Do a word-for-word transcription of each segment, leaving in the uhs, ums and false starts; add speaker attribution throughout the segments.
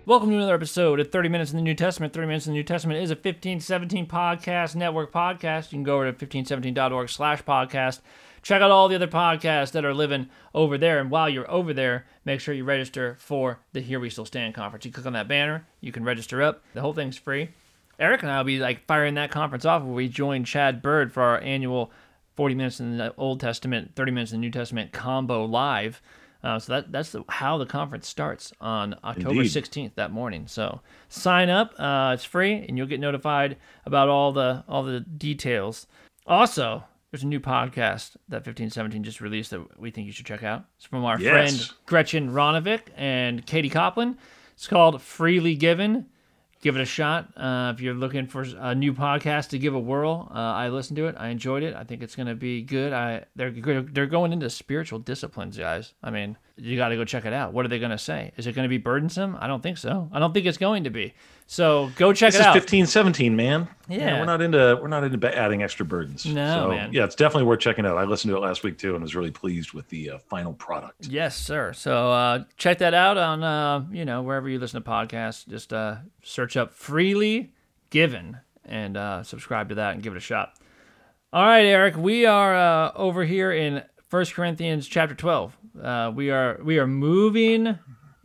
Speaker 1: Welcome to another episode of thirty minutes in the New Testament. thirty minutes in the New Testament is a fifteen seventeen podcast network podcast. You can go over to fifteen seventeen dot org slash podcast. Check out all the other podcasts that are living over there. And while you're over there, make sure you register for the Here We Still Stand conference. You click on that banner, you can register up. The whole thing's free. Eric and I will be like firing that conference off where we join Chad Bird for our annual forty minutes in the Old Testament, thirty minutes in the New Testament combo live. Uh, so that that's the, how the conference starts on October
Speaker 2: Indeed.
Speaker 1: sixteenth that morning. So sign up. Uh, it's free, and you'll get notified about all the all the details. Also, there's a new podcast that fifteen seventeen just released that we think you should check out. It's from our
Speaker 2: Yes.
Speaker 1: friend Gretchen Ronovic and Katie Copland. It's called Freely Given. Give it a shot. Uh, if you're looking for a new podcast to give a whirl, uh, I listened to it. I enjoyed it. I think it's going to be good. I they're they're going into spiritual disciplines, guys. I mean, you got to go check it out. What are they going to say? Is it going to be burdensome? I don't think so. I don't think it's going to be. So go check
Speaker 2: This
Speaker 1: it
Speaker 2: is
Speaker 1: out.
Speaker 2: fifteen seventeen, man.
Speaker 1: Yeah.
Speaker 2: we're not into we're not into adding extra burdens.
Speaker 1: No,
Speaker 2: so,
Speaker 1: man.
Speaker 2: Yeah, it's definitely worth checking out. I listened to it last week too, and was really pleased with the uh, final product.
Speaker 1: Yes, sir. So uh, check that out on uh, you know wherever you listen to podcasts. Just uh, search up Freely Given and uh, subscribe to that and give it a shot. All right, Eric, we are uh, over here in First Corinthians chapter twelve. Uh, we are we are moving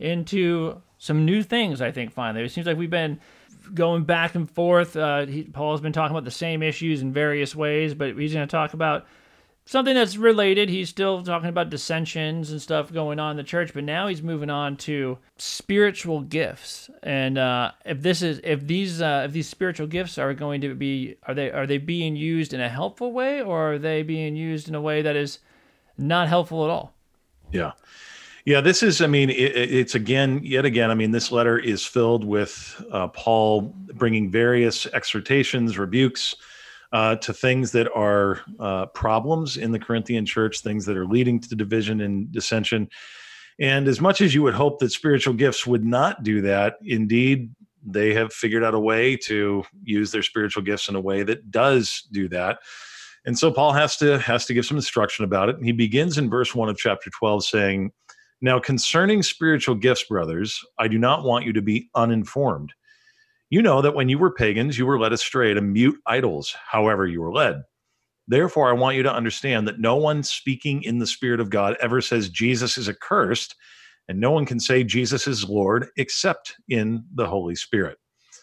Speaker 1: into some new things, I think, finally. It seems like we've been going back and forth. Uh, he, Paul's been talking about the same issues in various ways, but he's going to talk about something that's related. He's still talking about dissensions and stuff going on in the church, but now he's moving on to spiritual gifts. And uh, if this is, if these, uh, if these spiritual gifts are going to be, are they, are they being used in a helpful way, or are they being used in a way that is not helpful at all?
Speaker 2: Yeah. Yeah, this is, I mean, it, it's again, yet again, I mean, this letter is filled with uh, Paul bringing various exhortations, rebukes, Uh, to things that are uh, problems in the Corinthian church, things that are leading to division and dissension. And as much as you would hope that spiritual gifts would not do that, indeed, they have figured out a way to use their spiritual gifts in a way that does do that. And so Paul has to has to give some instruction about it. And he begins in verse one of chapter twelve saying, "Now concerning spiritual gifts, brothers, I do not want you to be uninformed. You know that when you were pagans, you were led astray to mute idols, however you were led. Therefore, I want you to understand that no one speaking in the Spirit of God ever says Jesus is accursed, and no one can say Jesus is Lord except in the Holy Spirit."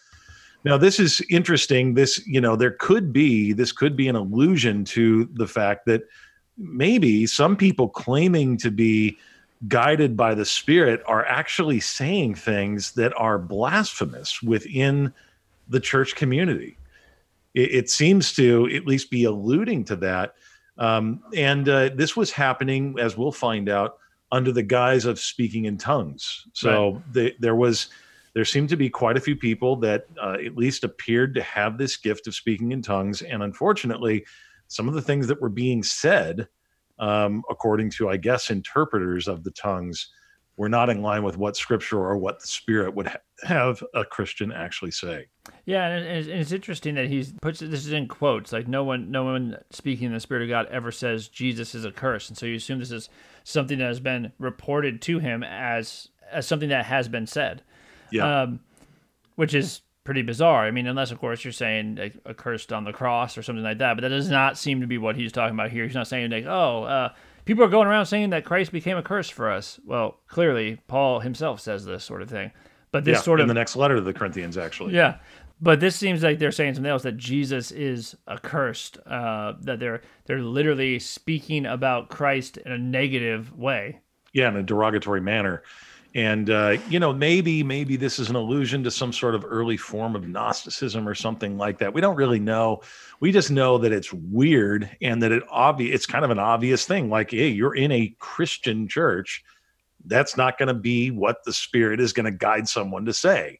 Speaker 2: Now, this is interesting. This, you know, there could be, this could be an allusion to the fact that maybe some people claiming to be guided by the Spirit are actually saying things that are blasphemous within the church community. It, it seems to at least be alluding to that. Um, and uh, this was happening, as we'll find out, under the guise of speaking in tongues. So
Speaker 1: Right.
Speaker 2: the, there was, there seemed to be quite a few people that uh, at least appeared to have this gift of speaking in tongues. And unfortunately, some of the things that were being said, Um, according to, I guess, interpreters of the tongues, were not in line with what Scripture or what the Spirit would ha- have a Christian actually say.
Speaker 1: Yeah, and it's, and it's interesting that he puts this is in quotes. Like no one, no one speaking in the Spirit of God ever says Jesus is a curse, and so you assume this is something that has been reported to him as as something that has been said.
Speaker 2: Yeah,
Speaker 1: Um, which is pretty bizarre. I mean, unless of course you're saying like accursed on the cross or something like that, but that does not seem to be what he's talking about here. He's not saying like, oh, uh, people are going around saying that Christ became a curse for us. Well, clearly Paul himself says this sort of thing. But this
Speaker 2: yeah,
Speaker 1: sort
Speaker 2: in
Speaker 1: of
Speaker 2: the next letter to the Corinthians, actually.
Speaker 1: yeah, but this seems like they're saying something else, that Jesus is accursed. Uh, that they're they're literally speaking about Christ in a negative way.
Speaker 2: Yeah, in a derogatory manner. And, uh, you know, maybe, maybe this is an allusion to some sort of early form of Gnosticism or something like that. We don't really know. We just know that it's weird and that it obvious. It's kind of an obvious thing. Like, hey, you're in a Christian church. That's not going to be what the Spirit is going to guide someone to say.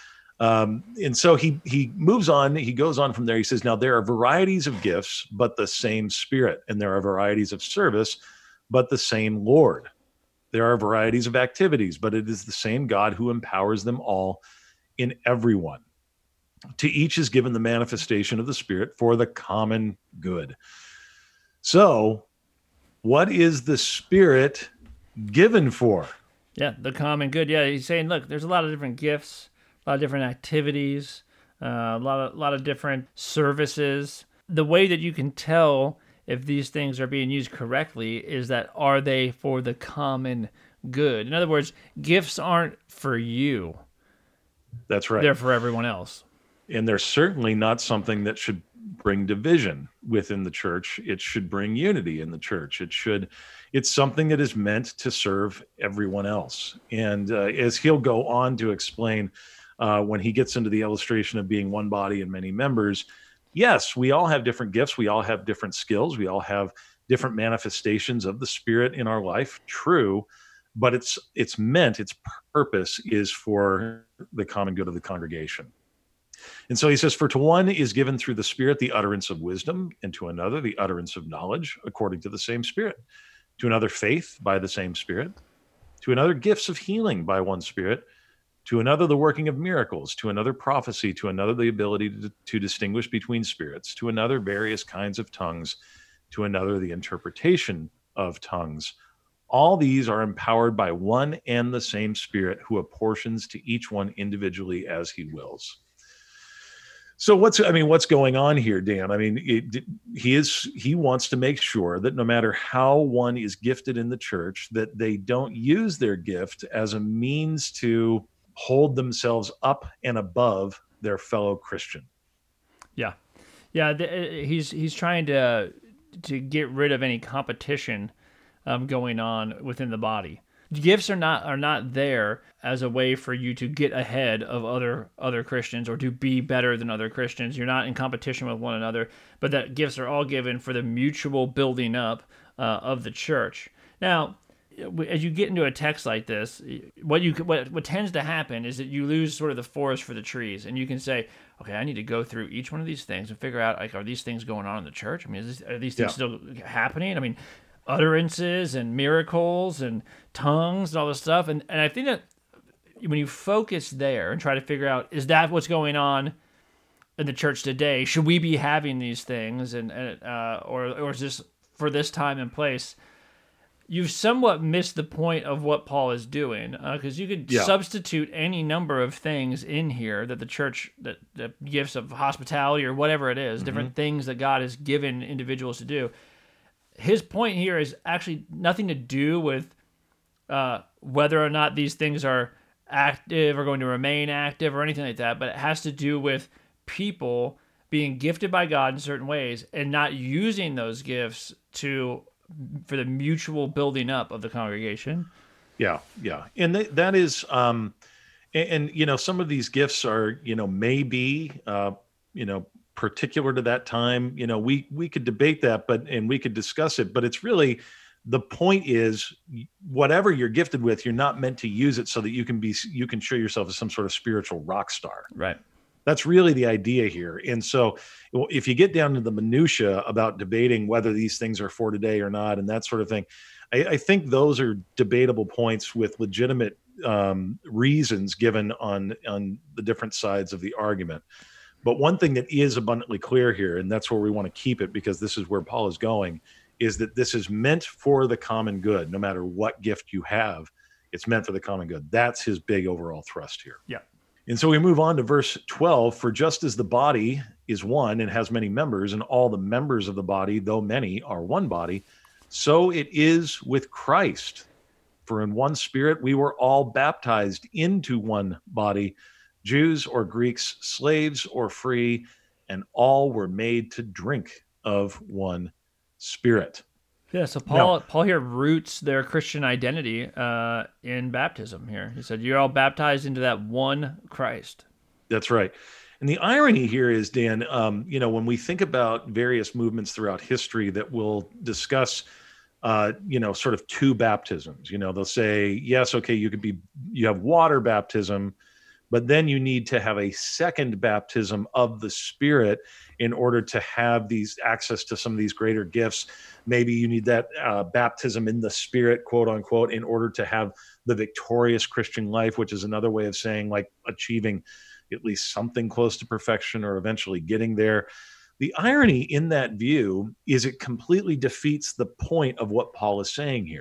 Speaker 2: Um, and so he he moves on. He goes on from there. He says, now there are varieties of gifts, but the same Spirit. And there are varieties of service, but the same Lord. There are varieties of activities, but it is the same God who empowers them all in everyone. To each is given the manifestation of the Spirit for the common good. So, what is the Spirit given for?
Speaker 1: Yeah, the common good. Yeah, he's saying, look, there's a lot of different gifts, a lot of different activities, uh, a lot of a lot of different services. The way that you can tell if these things are being used correctly is that are they for the common good? In other words, gifts aren't for you;
Speaker 2: That's right.
Speaker 1: they're for everyone else.
Speaker 2: And they're certainly not something that should bring division within the church. It should bring unity in the church. It should, it's something that is meant to serve everyone else. And uh, as he'll go on to explain uh, when he gets into the illustration of being one body and many members, yes, we all have different gifts. We all have different skills. We all have different manifestations of the Spirit in our life. True. But it's it's meant, its purpose is for the common good of the congregation. And so he says, for to one is given through the Spirit the utterance of wisdom, and to another the utterance of knowledge, according to the same Spirit. To another faith by the same Spirit. To another gifts of healing by one Spirit. To another the working of miracles. To another prophecy. To another the ability to, to distinguish between spirits. To another various kinds of tongues. To another the interpretation of tongues. All these are empowered by one and the same Spirit, who apportions to each one individually as he wills. So what's, I mean, what's going on here, Dan? I mean, it, he is, he wants to make sure that no matter how one is gifted in the church, that they don't use their gift as a means to hold themselves up and above their fellow Christian.
Speaker 1: Yeah, yeah. The, he's he's trying to to get rid of any competition um, going on within the body. Gifts are not are not there as a way for you to get ahead of other other Christians or to be better than other Christians. You're not in competition with one another, but that gifts are all given for the mutual building up uh, of the church. Now, as you get into a text like this, what you what what tends to happen is that you lose sort of the forest for the trees, and you can say, okay, I need to go through each one of these things and figure out, like, are these things going on in the church? I mean, is this, are these things yeah. still happening? I mean, utterances and miracles and tongues and all this stuff. And, and I think that when you focus there and try to figure out, is that what's going on in the church today? Should we be having these things? And, and uh, or, or is this for this time and place? You've somewhat missed the point of what Paul is doing, because uh, you could yeah. substitute any number of things in here that the church, that the gifts of hospitality or whatever it is, mm-hmm. different things that God has given individuals to do. His point here is actually nothing to do with uh, whether or not these things are active or going to remain active or anything like that, but it has to do with people being gifted by God in certain ways and not using those gifts to for the mutual building up of the congregation.
Speaker 2: Yeah, yeah, and th- that is, um, and, and you know, some of these gifts are, you know, maybe, uh, you know. particular to that time, you know, we we could debate that, but and we could discuss it, but it's really, the point is, whatever you're gifted with, you're not meant to use it so that you can be you can show yourself as some sort of spiritual rock star.
Speaker 1: Right.
Speaker 2: That's really the idea here. And so if you get down to the minutia about debating whether these things are for today or not and that sort of thing, I, I think those are debatable points with legitimate um, reasons given on on the different sides of the argument. But one thing that is abundantly clear here, and that's where we want to keep it because this is where Paul is going, is that this is meant for the common good. No matter what gift you have, it's meant for the common good. That's his big overall thrust here.
Speaker 1: Yeah.
Speaker 2: And so we move on to verse twelve. For just as the body is one and has many members, and all the members of the body, though many, are one body, so it is with Christ. For in one Spirit we were all baptized into one body, Jews or Greeks, slaves or free, and all were made to drink of one Spirit.
Speaker 1: Yeah, so Paul now, Paul here roots their Christian identity uh, in baptism here. He said, you're all baptized into that one Christ.
Speaker 2: That's right. And the irony here is, Dan, um, you know, when we think about various movements throughout history that will discuss, uh, you know, sort of two baptisms, you know, they'll say, yes, okay, you could be, you have water baptism, but then you need to have a second baptism of the Spirit in order to have these access to some of these greater gifts. Maybe you need that uh, baptism in the Spirit, quote unquote, in order to have the victorious Christian life, which is another way of saying like achieving at least something close to perfection or eventually getting there. The irony in that view is it completely defeats the point of what Paul is saying here.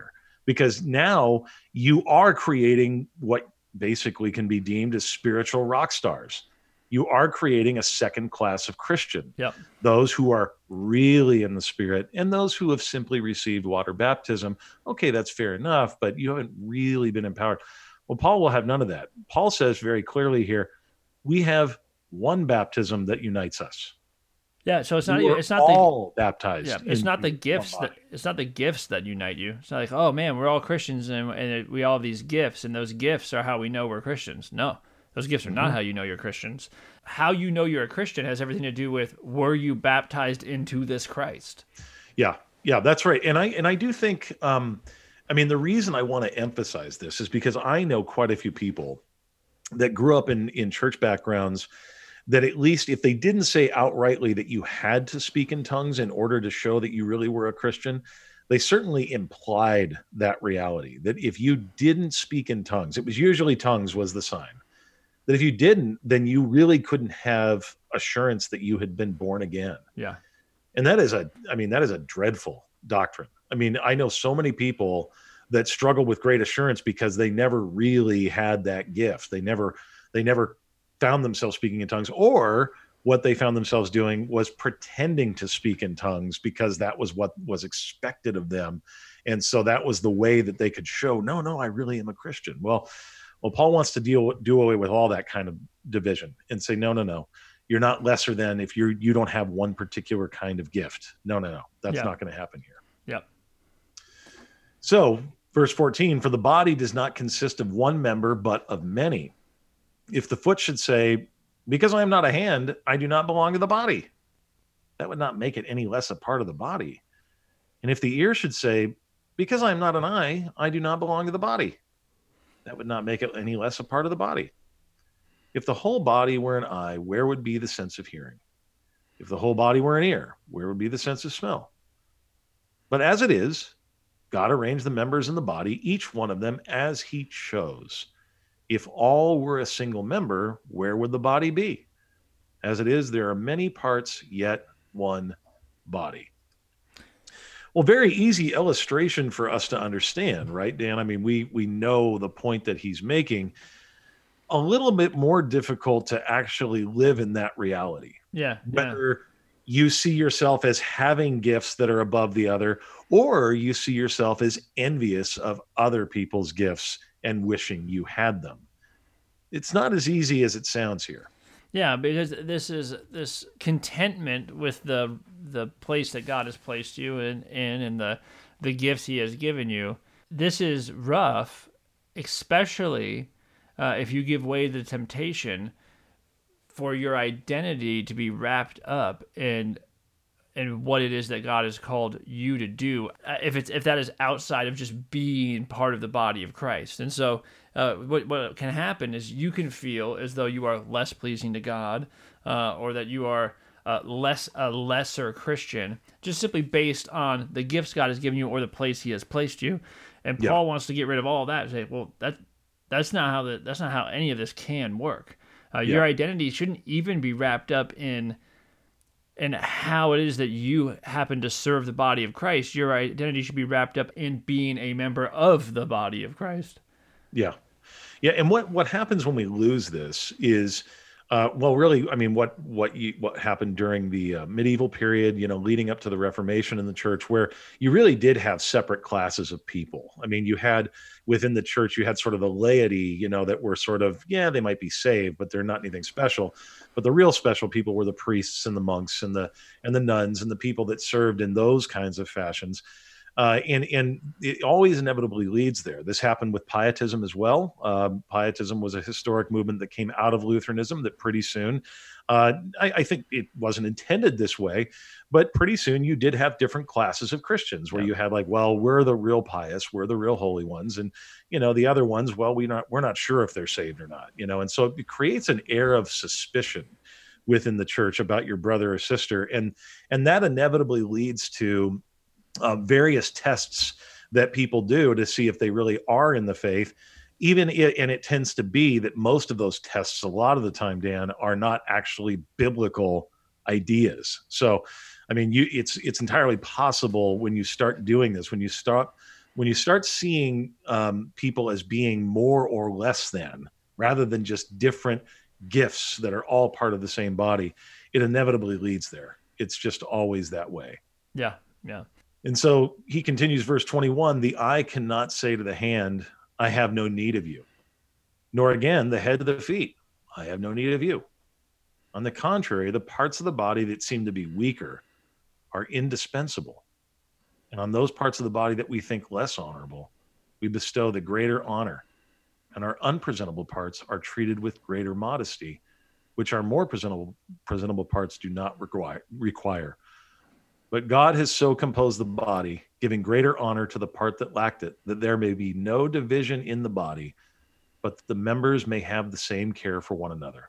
Speaker 2: because now you are creating what basically can be deemed as spiritual rock stars. You are creating a second class of Christian.
Speaker 1: Yep.
Speaker 2: Those who are really in the Spirit and those who have simply received water baptism. Okay, that's fair enough, but you haven't really been empowered. Well, Paul will have none of that. Paul says very clearly here, we have one baptism that unites us.
Speaker 1: Yeah, so it's not
Speaker 2: We
Speaker 1: even
Speaker 2: were
Speaker 1: it's not
Speaker 2: all
Speaker 1: the
Speaker 2: baptized.
Speaker 1: yeah, it's not the
Speaker 2: into one
Speaker 1: gifts that
Speaker 2: body.
Speaker 1: it's not the gifts that unite you. It's not like, oh man, we're all Christians and, and it, we all have these gifts, and those gifts are how we know we're Christians. No, those gifts are not how you know you're Christians. How you know you're a Christian has everything to do with, were you baptized into this Christ?
Speaker 2: Yeah, yeah, that's right. And I and I do think, um, I mean, the reason I want to emphasize this is because I know quite a few people that grew up in in church backgrounds that, at least if they didn't say outrightly that you had to speak in tongues in order to show that you really were a Christian, they certainly implied that reality, that if you didn't speak in tongues, it was usually tongues was the sign. That if you didn't, then you really couldn't have assurance that you had been born again.
Speaker 1: Yeah.
Speaker 2: And that is a, I mean, that is a dreadful doctrine. I mean, I know so many people that struggle with great assurance because they never really had that gift. They never, they never found themselves speaking in tongues, or what they found themselves doing was pretending to speak in tongues because that was what was expected of them. And so that was the way that they could show, no, no, I really am a Christian. Well, well, Paul wants to deal do away with all that kind of division and say, no, no, no. You're not lesser than if you're you don't have one particular kind of gift. No, no, no. That's
Speaker 1: Yeah.
Speaker 2: not going to happen here.
Speaker 1: Yep.
Speaker 2: So, verse fourteen, for the body does not consist of one member, but of many. If the foot should say, because I am not a hand, I do not belong to the body, that would not make it any less a part of the body. And if the ear should say, because I am not an eye, I do not belong to the body, that would not make it any less a part of the body. If the whole body were an eye, where would be the sense of hearing? If the whole body were an ear, where would be the sense of smell? But as it is, God arranged the members in the body, each one of them as he chose. If all were a single member, where would the body be? As it is, there are many parts, yet one body. Well, very easy illustration for us to understand, right, Dan? I mean, we we know the point that he's making. A little bit more difficult to actually live in that reality.
Speaker 1: Yeah. Yeah.
Speaker 2: Whether you see yourself as having gifts that are above the other, or you see yourself as envious of other people's gifts and wishing you had them. It's not as easy as it sounds here.
Speaker 1: Yeah, because this is this contentment with the the place that God has placed you in, in and the the gifts He has given you. This is rough, especially uh, if you give way to the temptation for your identity to be wrapped up in in what it is that God has called you to do. Uh, if it's if that is outside of just being part of the body of Christ, and so uh, what what can happen is you can feel as though you are less pleasing to God, uh, or that you are uh, less a lesser Christian, just simply based on the gifts God has given you or the place He has placed you. And
Speaker 2: Yeah.
Speaker 1: Paul wants to get rid of all that and say, well, that that's not how the, that's not how any of this can work. Uh,
Speaker 2: Yeah.
Speaker 1: Your identity shouldn't even be wrapped up in and how it is that you happen to serve the body of Christ. Your identity should be wrapped up in being a member of the body of Christ.
Speaker 2: Yeah. Yeah. And what, what happens when we lose this is, uh, well, really, I mean, what, what you, what happened during the uh, medieval period, you know, leading up to the Reformation in the church, where you really did have separate classes of people. I mean, you had within the church, you had sort of the laity, you know, that were sort of, yeah, they might be saved, but they're not anything special. But the real special people were the priests and the monks and the, and the nuns and the people that served in those kinds of fashions. Uh, and and it always inevitably leads there. This happened with Pietism as well. Um, Pietism was a historic movement that came out of Lutheranism that pretty soon, uh, I, I think it wasn't intended this way, but pretty soon you did have different classes of Christians where
Speaker 1: Yeah.
Speaker 2: you had like, well, we're the real pious, we're the real holy ones, and you know the other ones, well, we not we're not sure if they're saved or not, you know, and so it creates an air of suspicion within the church about your brother or sister, and and that inevitably leads to Uh, various tests that people do to see if they really are in the faith. Even it, and it tends to be that most of those tests, a lot of the time, Dan, are not actually biblical ideas. So, I mean, you it's it's entirely possible when you start doing this, when you start when you start seeing um, people as being more or less than, rather than just different gifts that are all part of the same body, it inevitably leads there. It's just always that way.
Speaker 1: Yeah. Yeah.
Speaker 2: And so he continues, verse twenty-one, the eye cannot say to the hand, I have no need of you, nor again the head to the feet, I have no need of you. On the contrary, the parts of the body that seem to be weaker are indispensable. And on those parts of the body that we think less honorable, we bestow the greater honor. And our unpresentable parts are treated with greater modesty, which our more presentable, presentable parts do not require, require. But God has so composed the body, giving greater honor to the part that lacked it, that there may be no division in the body, but that the members may have the same care for one another.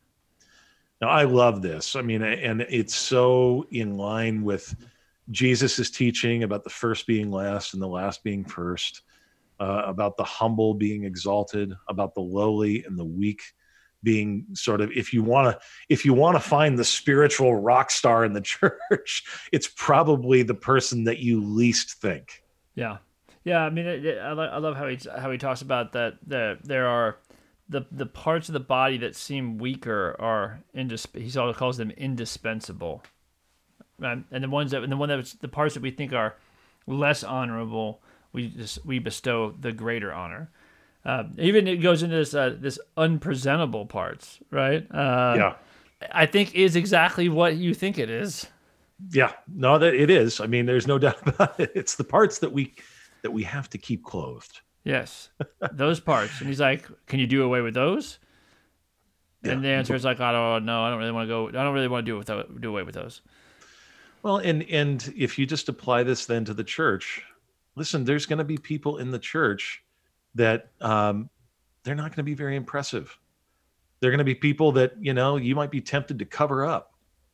Speaker 2: Now, I love this. I mean, and it's so in line with Jesus' teaching about the first being last and the last being first, uh, about the humble being exalted, about the lowly and the weak being sort of, if you want to, if you want to find the spiritual rock star in the church, it's probably the person that you least think.
Speaker 1: Yeah. Yeah. I mean, it, it, I, lo- I love how he, how he talks about that, that there are the, the parts of the body that seem weaker are, indis- he also calls them indispensable. Right? And the ones that, and the one that was, the parts that we think are less honorable, we just, we bestow the greater honor. Uh, even it goes into this uh, this unpresentable parts, right? Uh,
Speaker 2: Yeah.
Speaker 1: I think is exactly what you think it is.
Speaker 2: Yeah, no, that it is. I mean, there's no doubt about it. It's the parts that we that we have to keep clothed.
Speaker 1: Yes, those parts. And he's like, "Can you do away with those?"
Speaker 2: Yeah.
Speaker 1: And the answer is like, "I don't know. I don't really want to go. I don't really want to do without do away with those."
Speaker 2: Well, and and if you just apply this then to the church, listen, there's going to be people in the church that um, they're not going to be very impressive. They're going to be people that, you know, you might be tempted to cover up.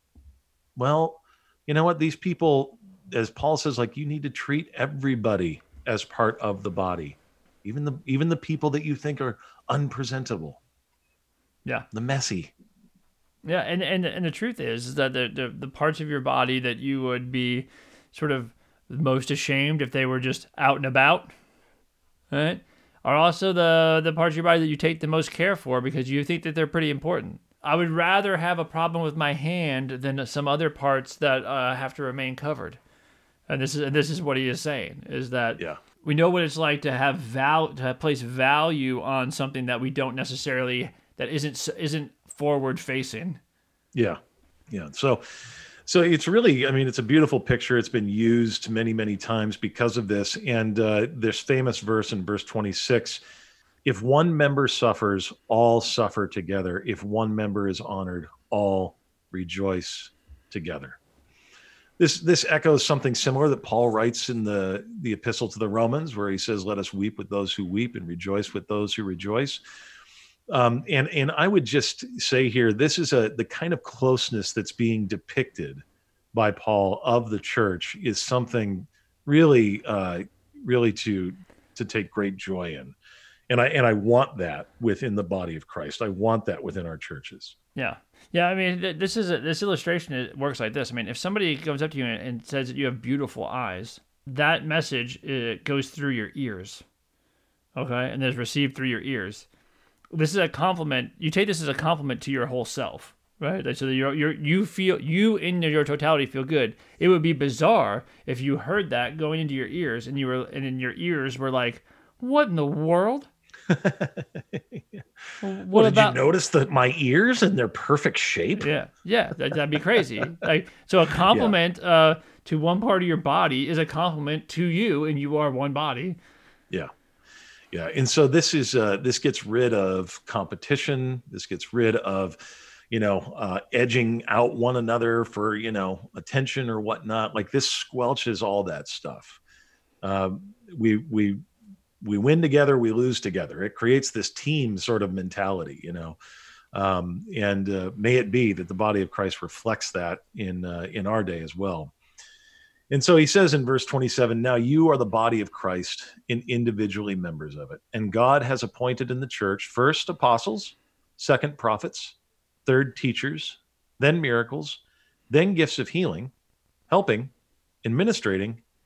Speaker 2: Well, you know what? These people, as Paul says, like you need to treat everybody as part of the body, even the even the people that you think are unpresentable,
Speaker 1: Yeah.
Speaker 2: the messy.
Speaker 1: Yeah, and and and the truth is, is that the, the the parts of your body that you would be sort of most ashamed if they were just out and about, right, are also the the parts of your body that you take the most care for because you think that they're pretty important. I would rather have a problem with my hand than some other parts that uh, have to remain covered. And this is and this is what he is saying is that
Speaker 2: Yeah.
Speaker 1: we know what it's like to have val to place value on something that we don't necessarily that isn't isn't forward facing.
Speaker 2: Yeah. Yeah. So so it's really, I mean, it's a beautiful picture. It's been used many, many times because of this. And uh, this famous verse in verse twenty-six, if one member suffers, all suffer together. If one member is honored, all rejoice together. This this echoes something similar that Paul writes in the, the epistle to the Romans, where he says, let us weep with those who weep and rejoice with those who rejoice. Um, and and I would just say here, this is a the kind of closeness that's being depicted by Paul of the church is something really, uh, really to to take great joy in, and I and I want that within the body of Christ. I want that within our churches.
Speaker 1: Yeah, yeah. I mean, th- this is a, this illustration. It works like this. I mean, if somebody comes up to you and, and says that you have beautiful eyes, that message it goes through your ears, okay, and is received through your ears. This is a compliment. You take this as a compliment to your whole self, right? So that you're, you're, you feel, you in your totality feel good. It would be bizarre if you heard that going into your ears and you were, and in your ears were like, what in the world? What
Speaker 2: Well, did
Speaker 1: about,
Speaker 2: you notice that my ears in their perfect shape?
Speaker 1: yeah, yeah, that, that'd be crazy. Like, so a compliment uh, to one part of your body is a compliment to you and you are one body.
Speaker 2: Yeah. Yeah, and so this is uh, this gets rid of competition. This gets rid of, you know, uh, edging out one another for you know attention or whatnot. Like this squelches all that stuff. Uh, we we we win together, we lose together. It creates this team sort of mentality, you know. Um, and uh, may it be that the body of Christ reflects that in uh, in our day as well. And so he says in verse twenty-seven, now you are the body of Christ and individually members of it. And God has appointed in the church first apostles, second prophets, third teachers, then miracles, then gifts of healing, helping, administrating,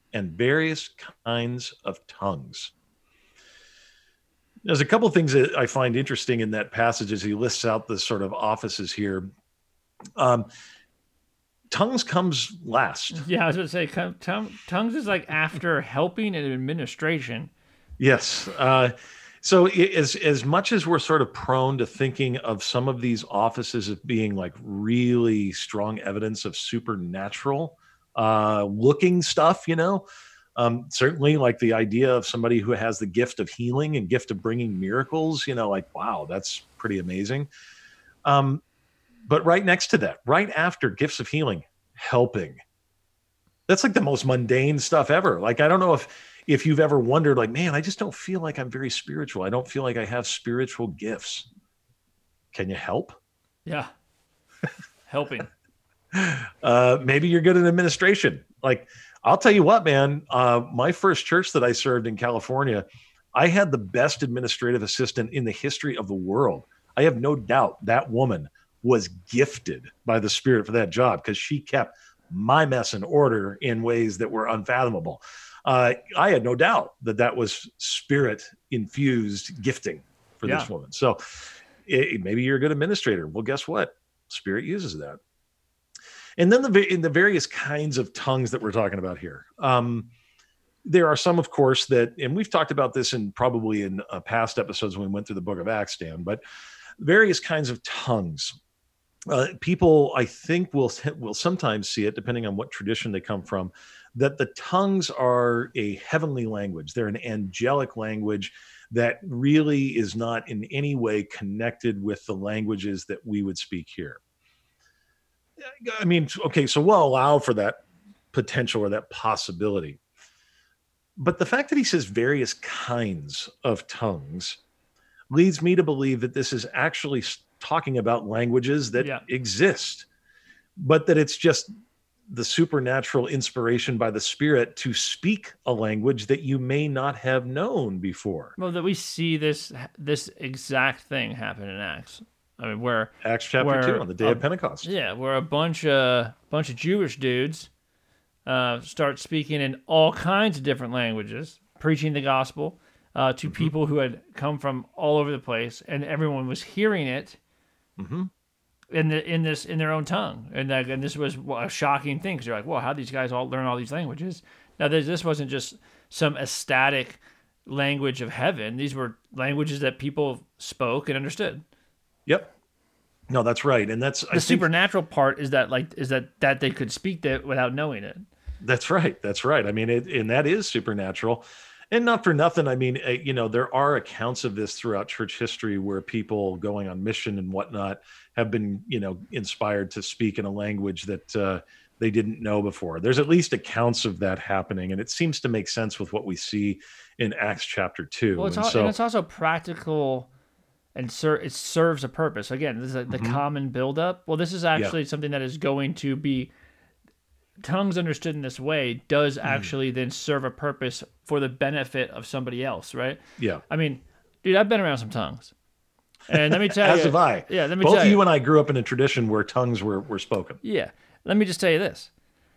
Speaker 2: and various kinds of tongues. There's a couple of things that I find interesting in that passage as he lists out the sort of offices here. Um, tongues comes last.
Speaker 1: Yeah, I was going to say, tongue, tongues is like after helping and administration.
Speaker 2: Yes. Uh, so it, as as much as we're sort of prone to thinking of some of these offices as being like really strong evidence of supernatural uh, looking stuff, you know, um, certainly like the idea of somebody who has the gift of healing and gift of bringing miracles, you know, like, wow, that's pretty amazing. Um, but right next to that, right after gifts of healing, helping. That's like the most mundane stuff ever. Like, I don't know if if you've ever wondered, like, man, I just don't feel like I'm very spiritual. I don't feel like I have spiritual gifts. Can you help?
Speaker 1: Yeah. Helping.
Speaker 2: Uh, maybe you're good at administration. Like, I'll tell you what, man, uh, my first church that I served in California, I had the best administrative assistant in the history of the world. I have no doubt that woman was gifted by the Spirit for that job because she kept my mess in order in ways that were unfathomable. Uh, I had no doubt that that was Spirit infused gifting for yeah. this woman. So it, maybe you're a good administrator. Well, guess what? Spirit uses that. And then the in the various kinds of tongues that we're talking about here. Um, there are some, of course, that, and we've talked about this in probably in uh, past episodes when we went through the book of Acts, Dan, but various kinds of tongues. Uh, people, I think, will will sometimes see it, depending on what tradition they come from, that the tongues are a heavenly language. They're an angelic language that really is not in any way connected with the languages that we would speak here. I mean, okay, so we'll allow for that potential or that possibility. But the fact that he says various kinds of tongues leads me to believe that this is actually talking about languages that yeah. exist, but that it's just the supernatural inspiration by the Spirit to speak a language that you may not have known before.
Speaker 1: Well, that we see this this exact thing happen in Acts. I mean, where
Speaker 2: Acts chapter
Speaker 1: where
Speaker 2: two on the day
Speaker 1: a,
Speaker 2: of Pentecost.
Speaker 1: Yeah, where a bunch of bunch of Jewish dudes uh, start speaking in all kinds of different languages, preaching the gospel uh, to mm-hmm. people who had come from all over the place, and everyone was hearing it
Speaker 2: mm-hmm.
Speaker 1: in the in this in their own tongue, and that, and this was a shocking thing because you're like, well, how did these guys all learn all these languages? Now, this wasn't just some ecstatic language of heaven; these were languages that people spoke and understood.
Speaker 2: Yep. No, that's right. And that's
Speaker 1: the
Speaker 2: I think,
Speaker 1: supernatural part is that like is that that they could speak that without knowing it.
Speaker 2: That's right. That's right. I mean, it, and that is supernatural. And not for nothing. I mean, uh, you know, there are accounts of this throughout church history where people going on mission and whatnot have been, you know, inspired to speak in a language that uh, they didn't know before. There's at least accounts of that happening. And it seems to make sense with what we see in Acts chapter two.
Speaker 1: Well, it's,
Speaker 2: and
Speaker 1: all,
Speaker 2: so,
Speaker 1: and it's also practical. And ser- it serves a purpose. Again, this is a, the mm-hmm. common buildup. Well, this is actually yeah. something that is going to be, tongues understood in this way does actually mm. then serve a purpose for the benefit of somebody else, right?
Speaker 2: Yeah.
Speaker 1: I mean, dude, I've been around some tongues. And let me tell
Speaker 2: As
Speaker 1: you.
Speaker 2: have I.
Speaker 1: Yeah, let me
Speaker 2: Both
Speaker 1: tell
Speaker 2: of you,
Speaker 1: you
Speaker 2: and I grew up in a tradition where tongues were, were spoken.
Speaker 1: Yeah. Let me just tell you this.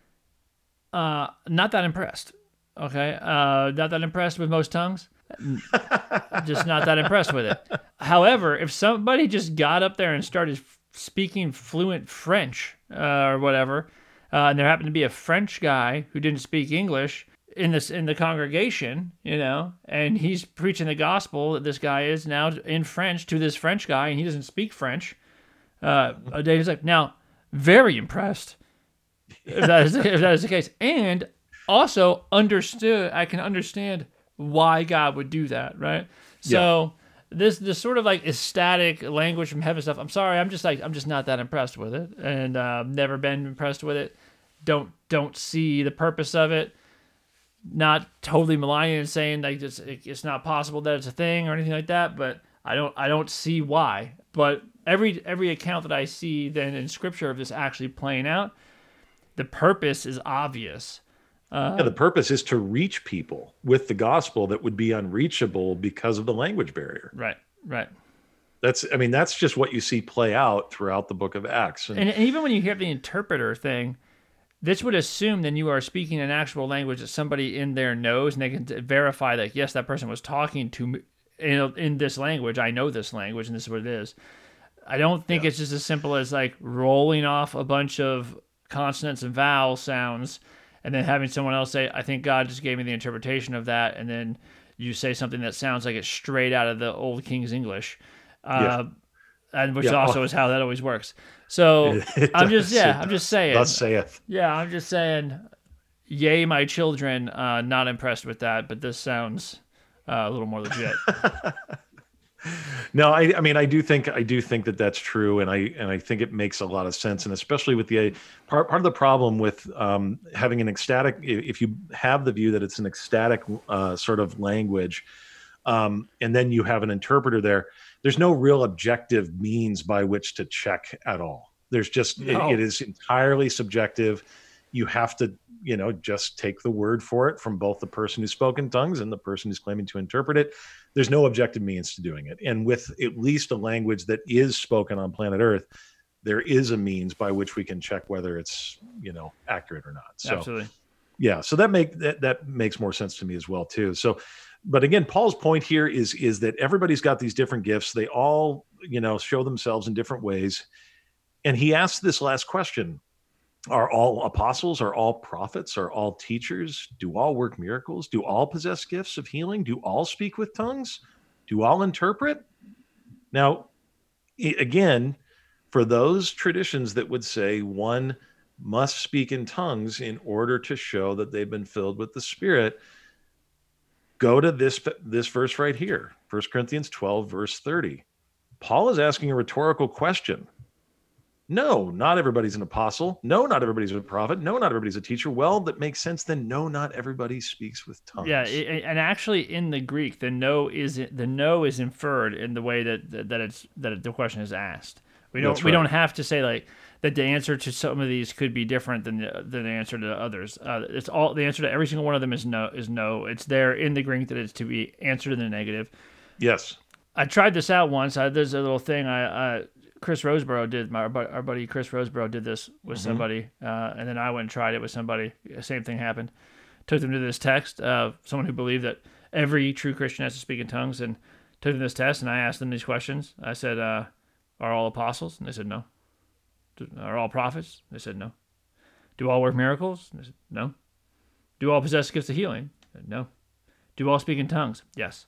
Speaker 1: Uh, not that impressed. Okay? Uh, not that impressed with most tongues. Just not that impressed with it. However, if somebody just got up there and started f- speaking fluent French uh, or whatever, uh, and there happened to be a French guy who didn't speak English in this in the congregation, you know, and he's preaching the gospel that this guy is now in French to this French guy, and he doesn't speak French. Uh, Dave's like, now, very impressed if that is if that is the case, and also understood. I can understand why God would do that, right? So yeah. this this sort of like ecstatic language from heaven stuff. I'm sorry, I'm just like I'm just not that impressed with it, and uh, never been impressed with it. Don't don't see the purpose of it. Not totally maligning and saying like it's it's not possible that it's a thing or anything like that, but I don't I don't see why. But every every account that I see then in Scripture of this actually playing out, the purpose is obvious. Uh,
Speaker 2: yeah, the purpose is to reach people with the gospel that would be unreachable because of the language barrier.
Speaker 1: Right, right.
Speaker 2: That's, I mean, that's just what you see play out throughout the book of Acts.
Speaker 1: And, and, and even when you hear the interpreter thing, this would assume then you are speaking an actual language that somebody in there knows, and they can t- verify that, yes, that person was talking to me in, in this language. I know this language, and this is what it is. I don't think
Speaker 2: Yeah.
Speaker 1: it's just as simple as like rolling off a bunch of consonants and vowel sounds and then having someone else say, I think God just gave me the interpretation of that, and then you say something that sounds like it's straight out of the old King's English. Uh, and which
Speaker 2: Yeah.
Speaker 1: also
Speaker 2: Oh.
Speaker 1: is how that always works. So
Speaker 2: It- it
Speaker 1: I'm just,
Speaker 2: does,
Speaker 1: yeah,
Speaker 2: it
Speaker 1: I'm just
Speaker 2: does.
Speaker 1: saying.
Speaker 2: Thus saith.
Speaker 1: Yeah, I'm just saying, yay, my children, uh, not impressed with that, but this sounds uh, a little more legit.
Speaker 2: No, I, I mean, I do think I do think that that's true, and I and I think it makes a lot of sense, and especially with the part part of the problem with um, having an ecstatic. If you have the view that it's an ecstatic uh, sort of language, um, and then you have an interpreter there, there's no real objective means by which to check at all. There's just
Speaker 1: No.
Speaker 2: it, it is entirely subjective. You have to, you know, just take the word for it from both the person who spoke in tongues and the person who's claiming to interpret it. There's no objective means to doing it. And with at least a language that is spoken on planet Earth, there is a means by which we can check whether it's, you know, accurate or not. So,
Speaker 1: Absolutely.
Speaker 2: yeah, so that make that, that makes more sense to me as well too. So, but again, Paul's point here is is that everybody's got these different gifts. They all, you know, show themselves in different ways. And he asked this last question: are all apostles? Are all prophets? Are all teachers? Do all work miracles? Do all possess gifts of healing? Do all speak with tongues? Do all interpret? Now, i- again, for those traditions that would say one must speak in tongues in order to show that they've been filled with the Spirit, go to this this verse right here, First Corinthians twelve, verse thirty. Paul is asking a rhetorical question. No, not everybody's an apostle. No, not everybody's a prophet. No, not everybody's a teacher. Well, that makes sense then. No, not everybody speaks with tongues.
Speaker 1: Yeah, it, and actually in the Greek, the no is the no is inferred in the way that that it's that the question is asked. We don't
Speaker 2: That's
Speaker 1: we
Speaker 2: right.
Speaker 1: don't have to say like that the answer to some of these could be different than the, than the answer to others. Uh, it's all the answer to every single one of them is no is no. It's there in the Greek that it's to be answered in the negative.
Speaker 2: Yes.
Speaker 1: I tried this out once. I, there's a little thing I uh, Chris Roseborough did. My our buddy Chris Roseborough did this with
Speaker 2: Mhm.
Speaker 1: somebody, uh, and then I went and tried it with somebody. Same thing happened. Took them to this text. Uh, someone who believed that every true Christian has to speak in tongues, and took them this test. And I asked them these questions. I said, uh, "Are all apostles?" And they said, "No." "Are all prophets?" They said, "No." "Do all work miracles?" And they said, "No." "Do all possess gifts of healing?" I said, "No." "Do all speak in tongues?" "Yes."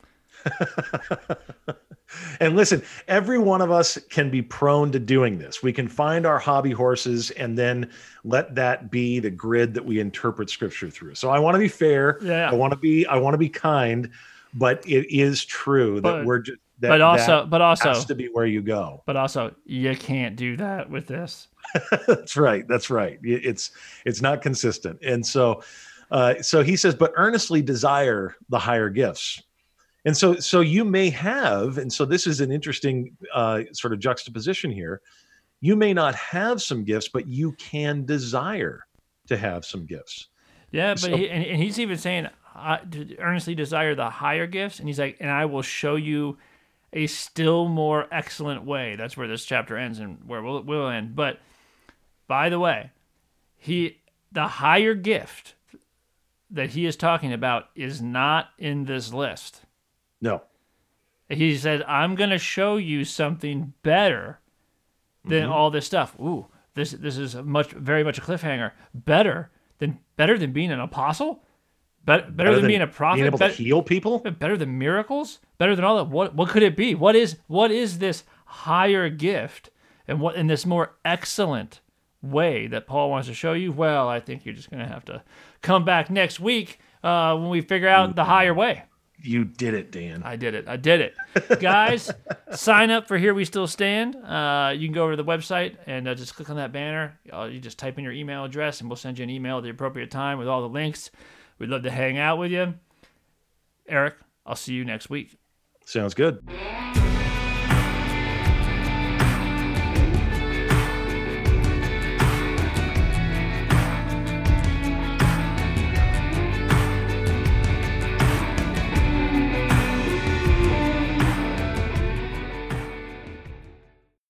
Speaker 2: And listen, every one of us can be prone to doing this. We can find our hobby horses and then let that be the grid that we interpret scripture through. So I want to be fair.
Speaker 1: Yeah.
Speaker 2: I want to be I want to be kind, but it is true that
Speaker 1: But-
Speaker 2: we're just that,
Speaker 1: but also,
Speaker 2: that
Speaker 1: but also,
Speaker 2: has to be where you go.
Speaker 1: but also, you can't do that with this.
Speaker 2: That's right. That's right. It's it's not consistent. And so uh, so he says, but earnestly desire the higher gifts. And so so you may have, and so this is an interesting uh, sort of juxtaposition here. You may not have some gifts, but you can desire to have some gifts.
Speaker 1: Yeah, but
Speaker 2: So-
Speaker 1: he, and, and he's even saying, I d- earnestly desire the higher gifts, and he's like, and I will show you a still more excellent way. That's where this chapter ends, and where we'll we'll end. But by the way, he the higher gift that he is talking about is not in this list.
Speaker 2: No.
Speaker 1: He said, I'm going to show you something better than
Speaker 2: Mhm.
Speaker 1: all this stuff. Ooh, this this is much very much a cliffhanger. Better than better than being an apostle? Better, better, than, being a prophet?
Speaker 2: Being able
Speaker 1: Bet-
Speaker 2: to heal people?
Speaker 1: better than miracles? Better than all that? What what could it be? What is what is this higher gift? And what in this more excellent way that Paul wants to show you? Well, I think you're just going to have to come back next week uh, when we figure out the higher way.
Speaker 2: You did it, Dan.
Speaker 1: I did it. I did it. Guys, sign up for Here We Still Stand. Uh, you can go over to the website and uh, just click on that banner. Uh, you just type in your email address and we'll send you an email at the appropriate time with all the links. We'd love to hang out with you. Eric, I'll see you next week.
Speaker 2: Sounds good.